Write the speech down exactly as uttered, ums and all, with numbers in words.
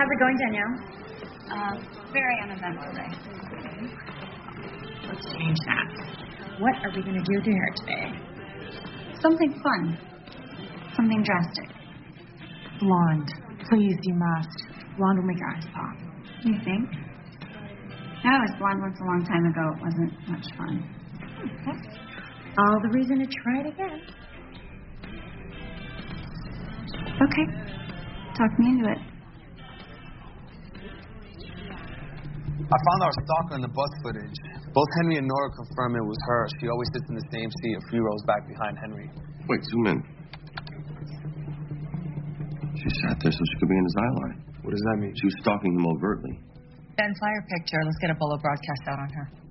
How's it going, Danielle? Uh, very uneventful day. Let's change that. What are we going to do to her today? Something fun. Something drastic. Blonde. Please, you must. Blonde will make your eyes pop. You think? No, I was blonde once a long time ago. It wasn't much fun. Okay. All the reason to try it again. Okay. Talk me into it. I found our stalker in the bus footage. Both Henry and Nora confirm it was her. She always sits in the same seat a few rows back behind Henry. Wait, zoom in. She sat there so she could be in his eye line. What does that mean? She was stalking him overtly. Ben, fire picture. Let's get a Bolo broadcast out on her.